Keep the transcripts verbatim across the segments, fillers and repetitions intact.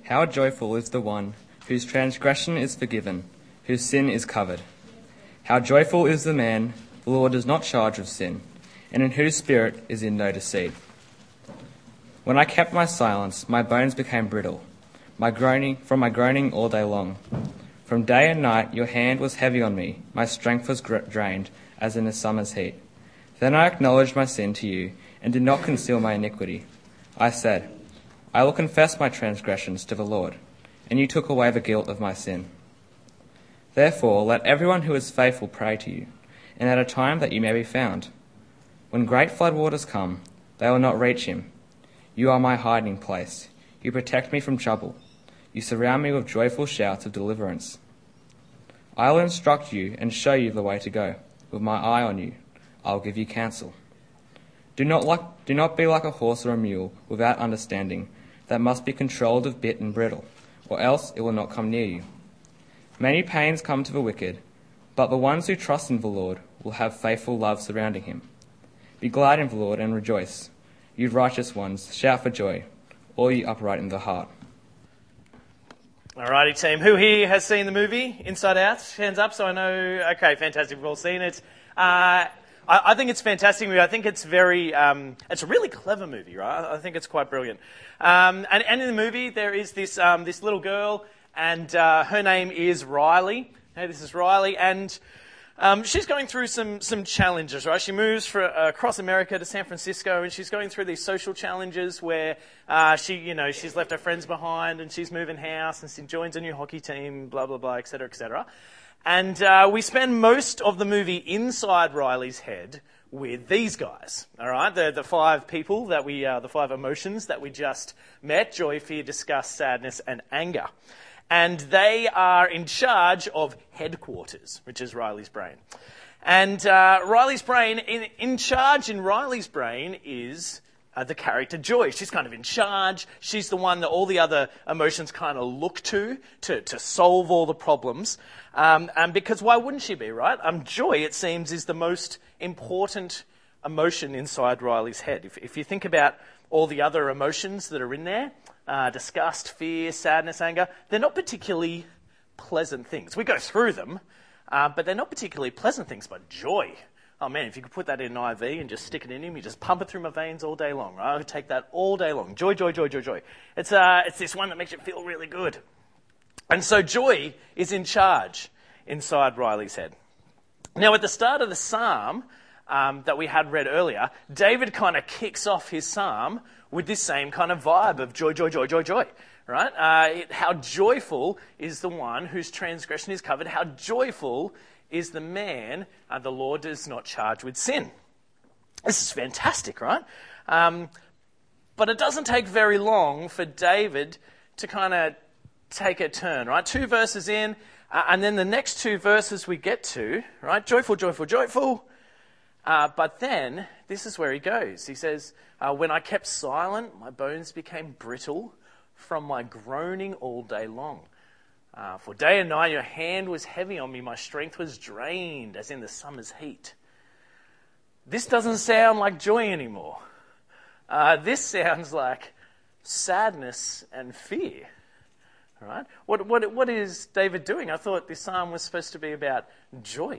How joyful is the one whose transgression is forgiven, whose sin is covered. How joyful is the man the Lord does not charge with sin, and in whose spirit is in no deceit. When I kept my silence, my bones became brittle, my groaning from my groaning all day long. From day and night your hand was heavy on me, my strength was drained, as in a summer's heat. Then I acknowledged my sin to you, and did not conceal my iniquity. I said, I will confess my transgressions to the Lord, and you took away the guilt of my sin. Therefore let everyone who is faithful pray to you, and at a time that you may be found. When great floodwaters come, they will not reach him. You are my hiding place. You protect me from trouble. You surround me with joyful shouts of deliverance. I will instruct you and show you the way to go. With my eye on you, I will give you counsel. Do not, like, do not be like a horse or a mule without understanding, that must be controlled with bit and bridle, or else it will not come near you. Many pains come to the wicked, but the ones who trust in the Lord will have faithful love surrounding him. Be glad in the Lord and rejoice. You righteous ones, shout for joy, all you upright in the heart. Alrighty, team. Who here has seen the movie Inside Out? Hands up, so I know. Okay, fantastic. We've all seen it. Uh, I, I think it's a fantastic movie. I think it's very, um, it's a really clever movie, right? I think it's quite brilliant. Um, and, and in the movie, there is this um, this little girl, and uh, her name is Riley. Hey, this is Riley, and um, she's going through some some challenges, right? She moves for, uh, across America to San Francisco, and she's going through these social challenges where uh, she, you know, she's left her friends behind, and she's moving house, and she joins a new hockey team, blah blah blah, et cetera, et cetera. And uh, we spend most of the movie inside Riley's head with these guys, all right? The the five people that we, uh, the five emotions that we just met: joy, fear, disgust, sadness, and anger. And they are in charge of headquarters, which is Riley's brain. And uh, Riley's brain, in, in charge in Riley's brain is uh, the character Joy. She's kind of in charge. She's the one that all the other emotions kind of look to, to, to solve all the problems. Um, and because why wouldn't she be, right? Um, Joy, it seems, is the most important emotion inside Riley's head. If, if you think about all the other emotions that are in there, Uh, disgust, fear, sadness, anger, they're not particularly pleasant things. We go through them, uh, but they're not particularly pleasant things. But joy, oh man, if you could put that in an I V and just stick it in him, you just pump it through my veins all day long, right? I would take that all day long. Joy, joy, joy, joy, joy. It's, uh, it's this one that makes you feel really good. And so joy is in charge inside Riley's head. Now, at the start of the psalm um, that we had read earlier, David kind of kicks off his psalm with this same kind of vibe of joy, joy, joy, joy, joy, right? Uh, it, how joyful is the one whose transgression is covered? How joyful is the man uh, the Lord does not charge with sin? This is fantastic, right? Um, but it doesn't take very long for David to kind of take a turn, right? Two verses in, uh, and then the next two verses we get to, right? Joyful, joyful, joyful. Uh, but then, this is where he goes. He says, uh, when I kept silent, my bones became brittle from my groaning all day long. Uh, for day and night your hand was heavy on me, my strength was drained as in the summer's heat. This doesn't sound like joy anymore. Uh, this sounds like sadness and fear. All right? What, what, what is David doing? I thought this psalm was supposed to be about joy.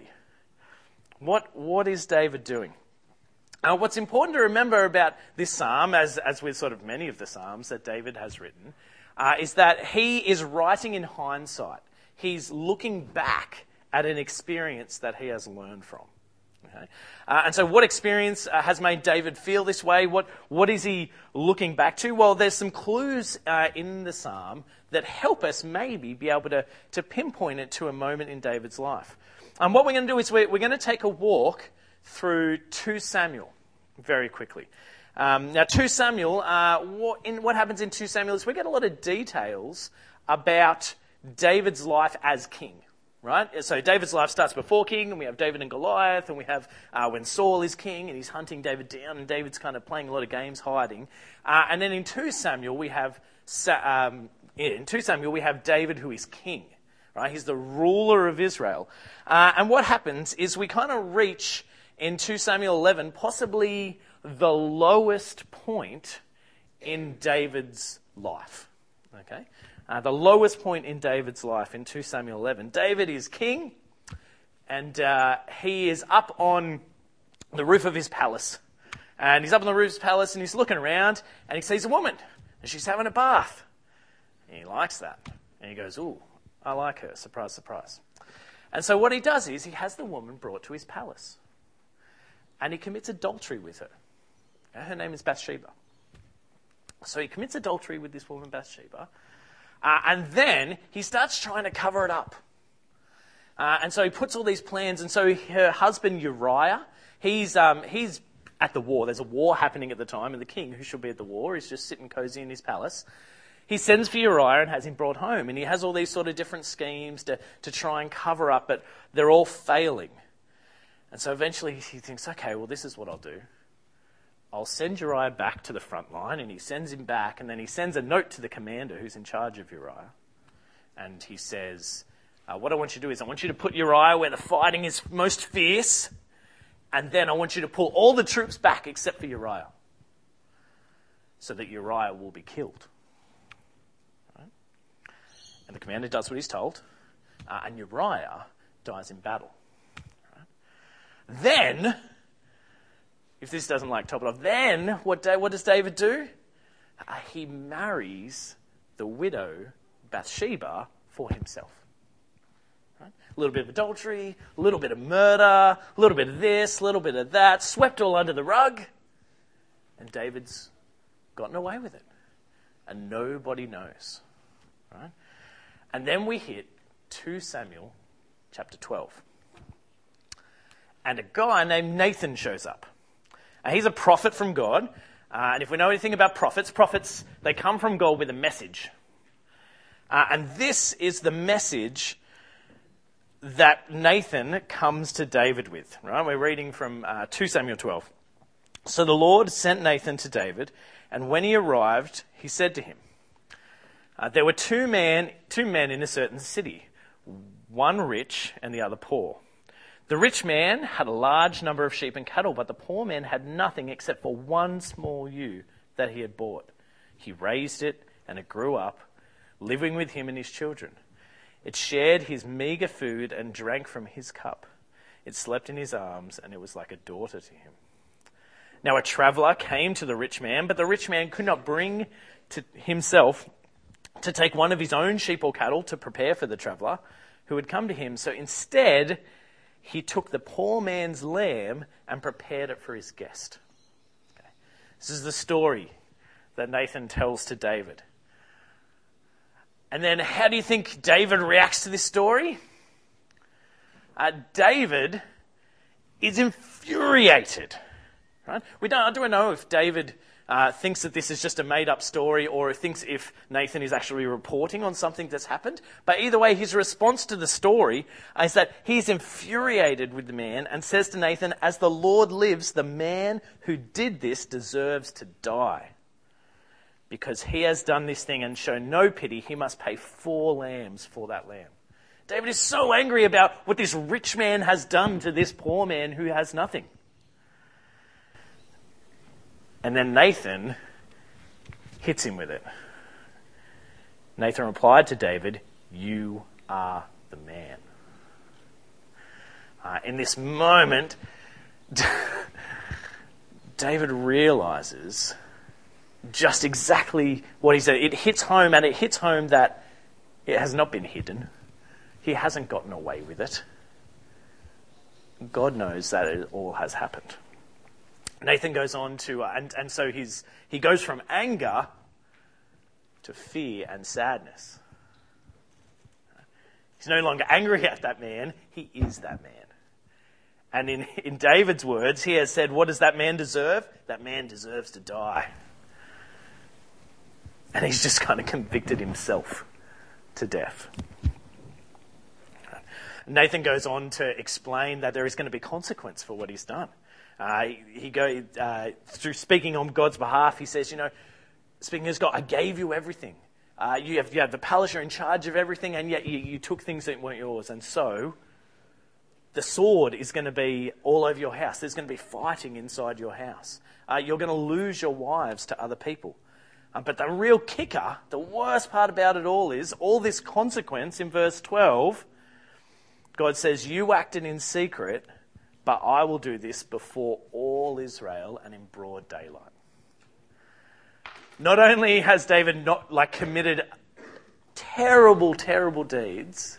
What what is David doing? Uh, what's important to remember about this psalm, as as with sort of many of the psalms that David has written, uh, is that he is writing in hindsight. He's looking back at an experience that he has learned from. Okay? Uh, and so what experience uh, has made David feel this way? What what is he looking back to? Well, there's some clues uh, in the psalm that help us maybe be able to, to pinpoint it to a moment in David's life. And um, what we're going to do is we're, we're going to take a walk through Second Samuel very quickly. Um, now, Second Samuel, uh, what, in, what happens in Second Samuel is we get a lot of details about David's life as king, right? So David's life starts before king, and we have David and Goliath, and we have uh, when Saul is king, and he's hunting David down, and David's kind of playing a lot of games hiding. Uh, and then in Second Samuel, we have um, in Second Samuel we have David who is king. Right? He's the ruler of Israel. Uh, and what happens is we kind of reach in Second Samuel eleven possibly the lowest point in David's life. Okay? uh, the lowest point in David's life in two Samuel eleven. David is king, and uh, he is up on the roof of his palace. And he's up on the roof of his palace, and he's looking around, and he sees a woman, and she's having a bath. And he likes that. And he goes, ooh, I like her. Surprise, surprise. And so what he does is he has the woman brought to his palace. And he commits adultery with her. Her name is Bathsheba. So he commits adultery with this woman, Bathsheba. Uh, and then he starts trying to cover it up. Uh, and so he puts all these plans. And so her husband, Uriah, he's um, he's at the war. There's a war happening at the time. And the king, who should be at the war, is just sitting cozy in his palace. He sends for Uriah and has him brought home. And he has all these sort of different schemes to, to try and cover up. But they're all failing. And so eventually he thinks, okay, well, this is what I'll do. I'll send Uriah back to the front line, and he sends him back, and then he sends a note to the commander who's in charge of Uriah. And he says, uh, what I want you to do is I want you to put Uriah where the fighting is most fierce, and then I want you to pull all the troops back except for Uriah, so that Uriah will be killed. Right? And the commander does what he's told, uh, and Uriah dies in battle. Then, if this doesn't like top it off, then what, da- what does David do? Uh, he marries the widow Bathsheba for himself. Right? A little bit of adultery, a little bit of murder, a little bit of this, a little bit of that, swept all under the rug. And David's gotten away with it. And nobody knows. Right? And then we hit two Samuel chapter twelve. And a guy named Nathan shows up. And he's a prophet from God. Uh, and if we know anything about prophets, prophets, they come from God with a message. Uh, and this is the message that Nathan comes to David with. Right? We're reading from uh, two Samuel twelve. So the Lord sent Nathan to David, and when he arrived, he said to him, uh, there were two men, two men in a certain city, one rich and the other poor. The rich man had a large number of sheep and cattle, but the poor man had nothing except for one small ewe that he had bought. He raised it, and it grew up, living with him and his children. It shared his meagre food and drank from his cup. It slept in his arms, and it was like a daughter to him. Now a traveller came to the rich man, but the rich man could not bring to himself to take one of his own sheep or cattle to prepare for the traveller who had come to him. So instead, he took the poor man's lamb and prepared it for his guest. Okay. This is the story that Nathan tells to David. And then how do you think David reacts to this story? Uh, David is infuriated. Right? We don't, I don't know if David uh, thinks that this is just a made-up story or thinks if Nathan is actually reporting on something that's happened. But either way, his response to the story is that he's infuriated with the man and says to Nathan, as the Lord lives, the man who did this deserves to die. Because he has done this thing and shown no pity, he must pay four lambs for that lamb. David is so angry about what this rich man has done to this poor man who has nothing. And then Nathan hits him with it. Nathan replied to David, you are the man. Uh, in this moment, David realizes just exactly what he said. It hits home, and it hits home that it has not been hidden. He hasn't gotten away with it. God knows that it all has happened. Nathan goes on to, uh, and, and so he's, he goes from anger to fear and sadness. He's no longer angry at that man, he is that man. And in, in David's words, he has said, what does that man deserve? That man deserves to die. And he's just kind of convicted himself to death. Nathan goes on to explain that there is going to be consequence for what he's done. Uh, he go uh, through speaking on God's behalf. He says, you know, speaking as God, I gave you everything. Uh, you have you have the palace. You're in charge of everything, and yet you, you took things that weren't yours. And so, the sword is going to be all over your house. There's going to be fighting inside your house. Uh, you're going to lose your wives to other people. Uh, but the real kicker, the worst part about it all is, all this consequence in verse twelve, God says, you acted in secret, but I will do this before all Israel and in broad daylight. Not only has David not like committed terrible, terrible deeds,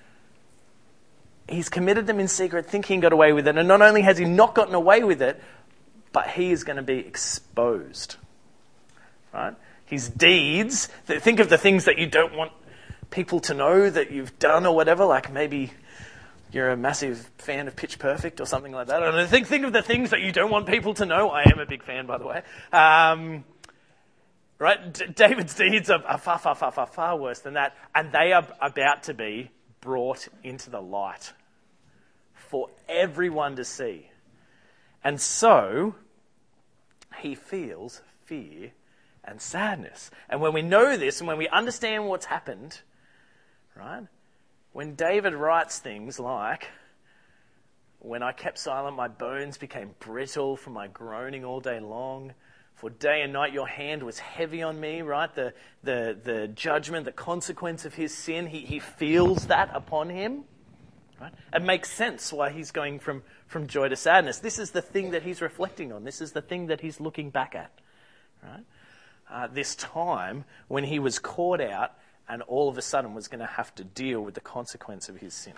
he's committed them in secret, thinking he got away with it. And not only has he not gotten away with it, but he is going to be exposed. Right? His deeds, think of the things that you don't want people to know that you've done or whatever, like maybe you're a massive fan of Pitch Perfect or something like that. I don't know. Think, think of the things that you don't want people to know. I am a big fan, by the way. Um, right? D- David's deeds are, are far, far, far, far, far worse than that. And they are about to be brought into the light for everyone to see. And so, he feels fear and sadness. And when we know this and when we understand what's happened, right? When David writes things like, when I kept silent, my bones became brittle from my groaning all day long. For day and night your hand was heavy on me, right? The the the judgment, the consequence of his sin, he, he feels that upon him. Right? It makes sense why he's going from, from joy to sadness. This is the thing that he's reflecting on. This is the thing that he's looking back at. Right? Uh, this time when he was caught out and all of a sudden was going to have to deal with the consequence of his sin.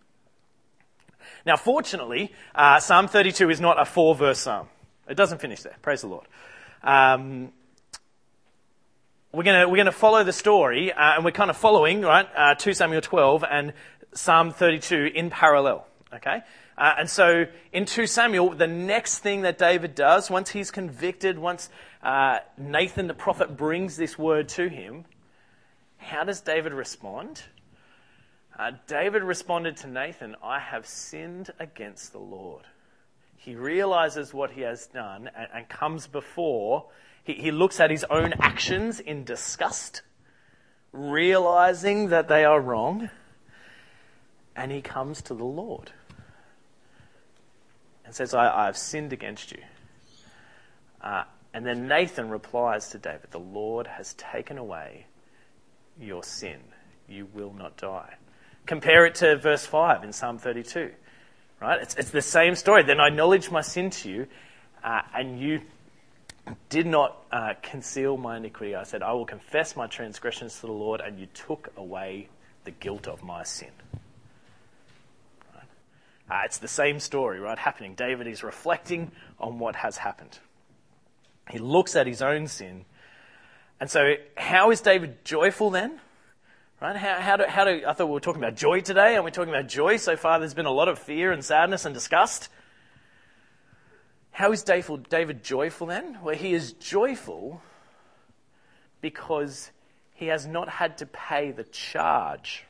Now, fortunately, uh, Psalm thirty-two is not a four-verse psalm. It doesn't finish there. Praise the Lord. Um, we're going to we're going to follow the story, uh, and we're kind of following right uh, two Samuel twelve and Psalm thirty-two in parallel. Okay, uh, and so in two Samuel, the next thing that David does once he's convicted, once uh, Nathan the prophet brings this word to him, how does David respond? Uh, David responded to Nathan, I have sinned against the Lord. He realizes what he has done and, and comes before. He, he looks at his own actions in disgust, realizing that they are wrong, and he comes to the Lord and says, I, I have sinned against you. Uh, and then Nathan replies to David, the Lord has taken away your sin. You will not die. Compare it to verse five in Psalm thirty-two. Right? It's, it's the same story. Then I acknowledged my sin to you, uh, and you did not uh, conceal my iniquity. I said, I will confess my transgressions to the Lord, and you took away the guilt of my sin. Right? Uh, it's the same story, right, happening. David is reflecting on what has happened. He looks at his own sin. And so how is David joyful then? Right? How, how do, how do, I thought we were talking about joy today. Aren't we talking about joy? So far there's been a lot of fear and sadness and disgust. How is David, David joyful then? Well, he is joyful because he has not had to pay the charge,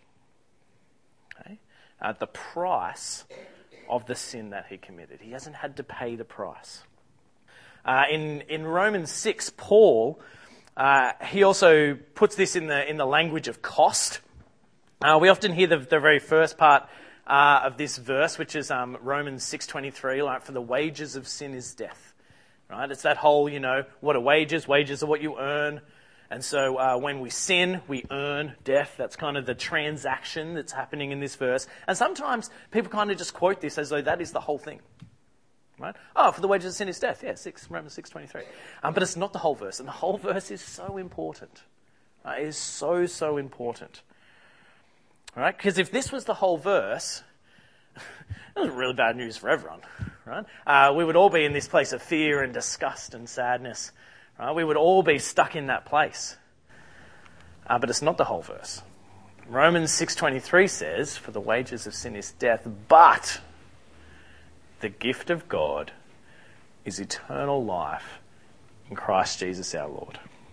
okay? uh, the price of the sin that he committed. He hasn't had to pay the price. Uh, in, in Romans six, Paul... Uh, he also puts this in the in the language of cost. Uh, we often hear the, the very first part uh, of this verse, which is um, Romans six twenty-three, like, for the wages of sin is death. Right? It's that whole, you know, what are wages? Wages are what you earn. And so uh, when we sin, we earn death. That's kind of the transaction that's happening in this verse. And sometimes people kind of just quote this as though that is the whole thing. Right? Oh, for the wages of sin is death. Yeah, six, Romans six twenty-three. Um, but it's not the whole verse. And the whole verse is so important. Uh, it is so, so important. All right? Because if this was the whole verse, it was really bad news for everyone. Right? Uh, we would all be in this place of fear and disgust and sadness. Right? We would all be stuck in that place. Uh, but it's not the whole verse. Romans six twenty-three says, for the wages of sin is death, but the gift of God is eternal life in Christ Jesus our Lord.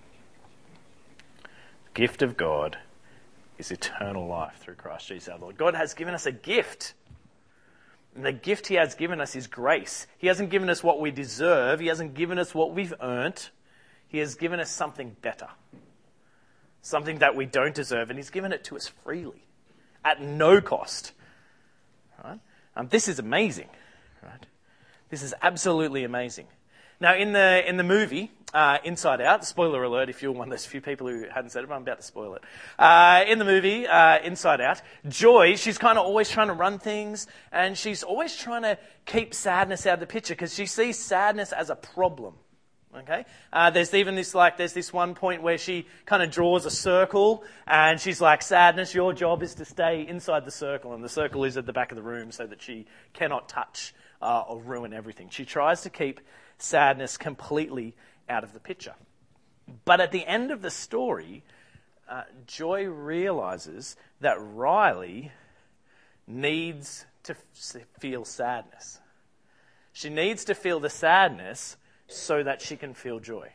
The gift of God is eternal life through Christ Jesus our Lord. God has given us a gift. And the gift he has given us is grace. He hasn't given us what we deserve. He hasn't given us what we've earned. He has given us something better. Something that we don't deserve. And he's given it to us freely. At no cost. Right? Um, this is amazing. Right? This is absolutely amazing. Now, in the in the movie, uh, Inside Out. Spoiler alert if you're one of those few people who hadn't said it, but I'm about to spoil it. Uh, in the movie, uh, Inside Out, Joy, she's kind of always trying to run things, and she's always trying to keep sadness out of the picture because she sees sadness as a problem. Okay, uh, there's even this like there's this one point where she kind of draws a circle, and she's like, "Sadness, your job is to stay inside the circle," and the circle is at the back of the room so that she cannot touch uh, or ruin everything. She tries to keep sadness completely out of the picture. But at the end of the story, uh, Joy realizes that Riley needs to f- feel sadness. She needs to feel the sadness so that she can feel joy.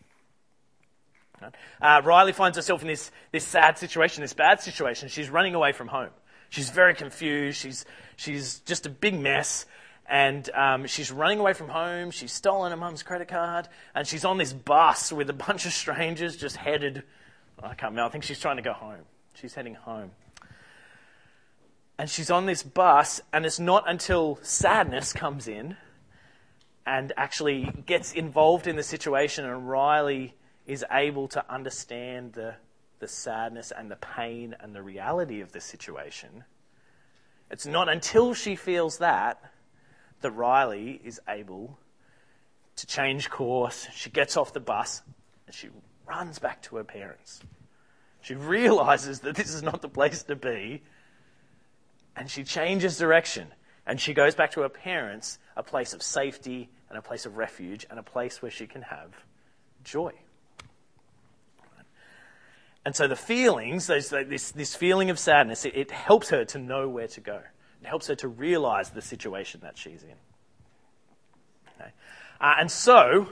Uh, Riley finds herself in this, this sad situation, this bad situation. She's running away from home. She's very confused. She's, she's just a big mess. And um, she's running away from home. She's stolen her mum's credit card. And she's on this bus with a bunch of strangers just headed, I can't remember, I think she's trying to go home. She's heading home. And she's on this bus, and it's not until sadness comes in and actually gets involved in the situation, and Riley is able to understand the, the sadness and the pain and the reality of the situation. It's not until she feels that that Riley is able to change course. She gets off the bus and she runs back to her parents. She realizes that this is not the place to be, and she changes direction. And she goes back to her parents, a place of safety and a place of refuge and a place where she can have joy. And so the feelings, those, this, this feeling of sadness, it, it helps her to know where to go. It helps her to realize the situation that she's in. Okay. Uh, and so,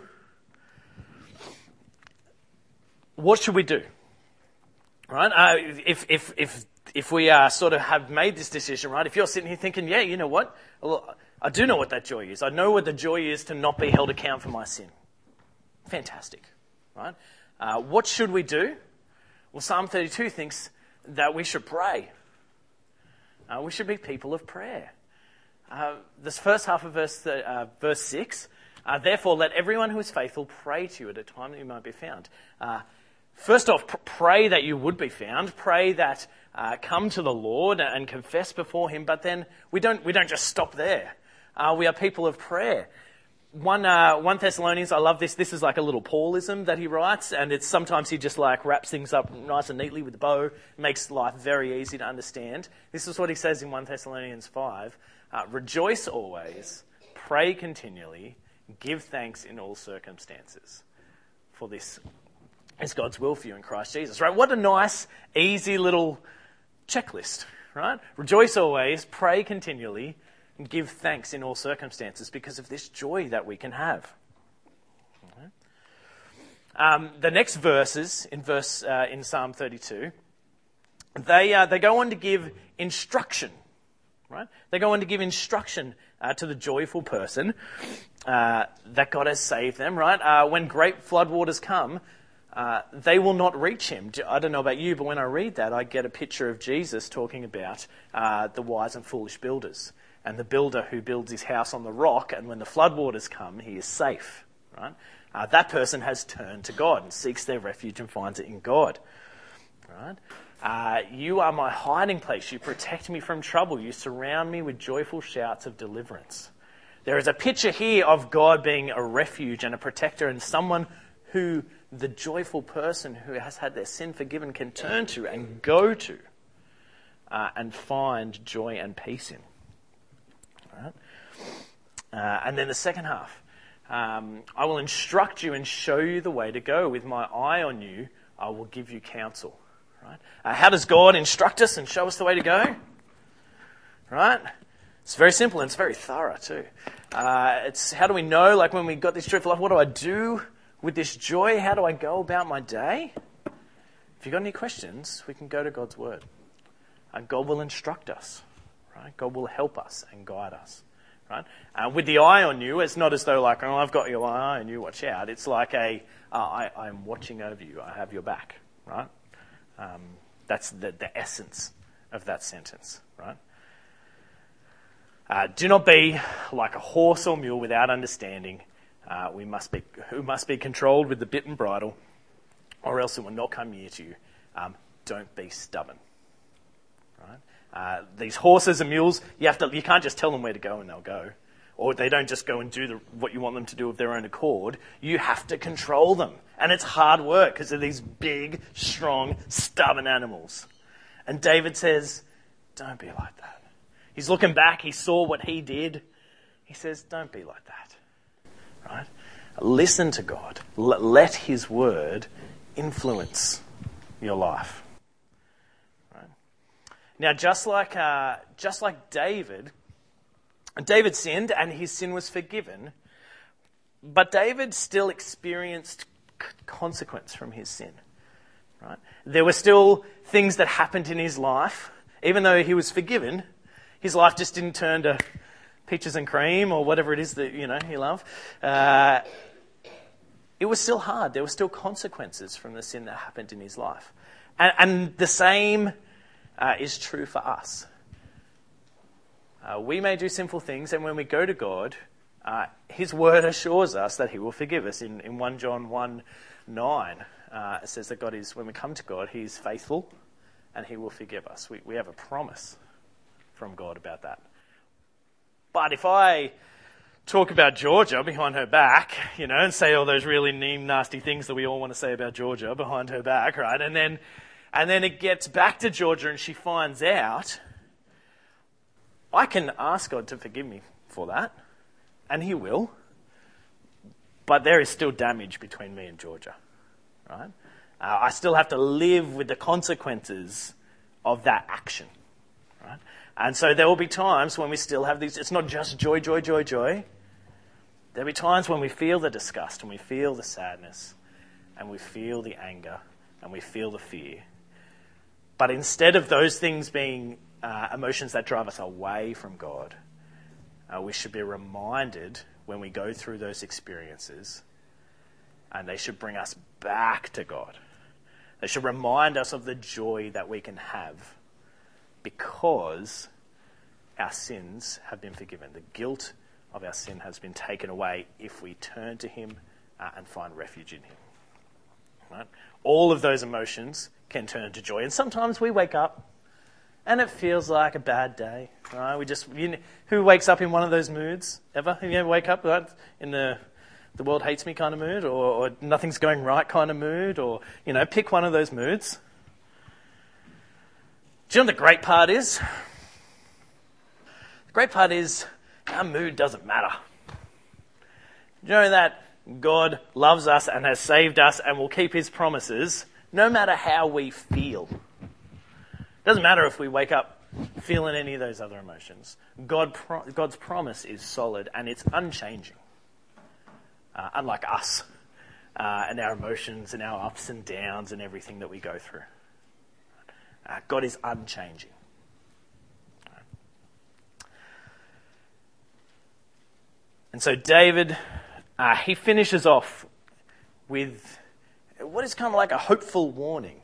what should we do? Right? Uh, if if if if we uh, sort of have made this decision, right? If you're sitting here thinking, yeah, you know what? Well, I do know what that joy is. I know what the joy is to not be held account for my sin. Fantastic, right? Uh, what should we do? Well, Psalm thirty-two thinks that we should pray. Uh, we should be people of prayer. Uh, this first half of verse uh, verse six, uh, therefore let everyone who is faithful pray to you at a time that you might be found. Uh, first off, pr- pray that you would be found. Pray that uh, come to the Lord and confess before Him. But then we don't we don't just stop there. Uh, we are people of prayer. One, uh, one Thessalonians, I love this. This is like a little Paulism that he writes, and it's sometimes he just like wraps things up nice and neatly with a bow, makes life very easy to understand. This is what he says in First Thessalonians five. Uh, Rejoice always, pray continually, give thanks in all circumstances. For this is God's will for you in Christ Jesus. Right? What a nice, easy little checklist, right? Rejoice always, pray continually, and give thanks in all circumstances because of this joy that we can have. Okay. Um, the next verses in verse uh, in Psalm thirty-two, they uh, they go on to give instruction. Right? They go on to give instruction uh, to the joyful person uh, that God has saved them. Right? Uh, when great floodwaters come, uh, they will not reach him. I don't know about you, but when I read that, I get a picture of Jesus talking about uh, the wise and foolish builders. And the builder who builds his house on the rock, and when the floodwaters come, he is safe. Right? Uh, that person has turned to God and seeks their refuge and finds it in God. Right? Uh, you are my hiding place. You protect me from trouble. You surround me with joyful shouts of deliverance. There is a picture here of God being a refuge and a protector, and someone who the joyful person who has had their sin forgiven can turn to and go to uh, and find joy and peace in. Right? Uh, and then the second half. Um, I will instruct you and show you the way to go. With my eye on you, I will give you counsel. Right? Uh, how does God instruct us and show us the way to go? Right? It's very simple and it's very thorough too. Uh, it's how do we know, like when we got this joyful life, what do I do with this joy? How do I go about my day? If you've got any questions, we can go to God's Word. And God will instruct us. Right? God will help us and guide us. Right? Uh, with the eye on you, it's not as though like, oh, I've got your eye on you, watch out. It's like a, uh, I, I'm watching over you, I have your back. Right? Um, that's the, the essence of that sentence. Right? Uh, do not be like a horse or mule without understanding. Uh, we must be, who must be controlled with the bit and bridle, or else it will not come near to you. Um, don't be stubborn. Right? Uh, these horses and mules, you have to, you can't just tell them where to go and they'll go. Or they don't just go and do the, what you want them to do of their own accord. You have to control them. And it's hard work because they're these big, strong, stubborn animals. And David says, don't be like that. He's looking back. He saw what he did. He says, don't be like that. Right? Listen to God. L- let his word influence your life. Right? Now, just like uh, just like David, David sinned and his sin was forgiven, but David still experienced c- consequence from his sin. Right? There were still things that happened in his life, even though he was forgiven. His life just didn't turn to peaches and cream or whatever it is that, you know, you love. Uh, it was still hard. There were still consequences from the sin that happened in his life. And, and the same uh, is true for us. Uh, we may do sinful things, and when we go to God, uh, his word assures us that he will forgive us. In, in First John one nine, uh, it says that God is, when we come to God, he is faithful and he will forgive us. We, we have a promise from God about that. But if I talk about Georgia behind her back, you know, and say all those really mean, nasty things that we all want to say about Georgia behind her back, right? And then, and then it gets back to Georgia and she finds out, I can ask God to forgive me for that, and he will. But there is still damage between me and Georgia, right? Uh, I still have to live with the consequences of that action, right? And so there will be times when we still have these, it's not just joy, joy, joy, joy. There'll be times when we feel the disgust and we feel the sadness and we feel the anger and we feel the fear. But instead of those things being uh, emotions that drive us away from God, uh, we should be reminded when we go through those experiences, and they should bring us back to God. They should remind us of the joy that we can have because our sins have been forgiven. The guilt of our sin has been taken away if we turn to him uh, and find refuge in him. Right? All of those emotions can turn to joy. And sometimes we wake up and it feels like a bad day. Right? We just, you know, who wakes up in one of those moods ever? Have you ever wake up right, in the the world hates me kind of mood, or, or nothing's going right kind of mood, or, you know, pick one of those moods. Do you know what the great part is? The great part is our mood doesn't matter. You know that God loves us and has saved us and will keep his promises no matter how we feel. It doesn't matter if we wake up feeling any of those other emotions. God, God's promise is solid and it's unchanging. Uh, unlike us uh, and our emotions and our ups and downs and everything that we go through. Uh, God is unchanging. And so David, uh, he finishes off with what is kind of like a hopeful warning.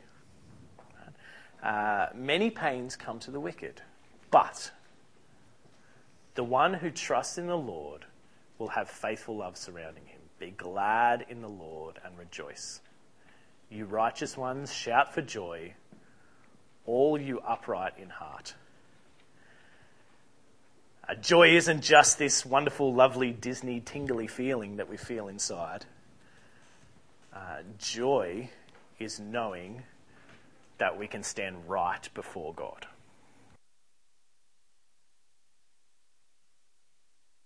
Uh, many pains come to the wicked, but the one who trusts in the Lord will have faithful love surrounding him. Be glad in the Lord and rejoice. You righteous ones, shout for joy, all you upright in heart. Uh, joy isn't just this wonderful, lovely, Disney, tingly feeling that we feel inside. Uh, joy is knowing that we can stand right before God.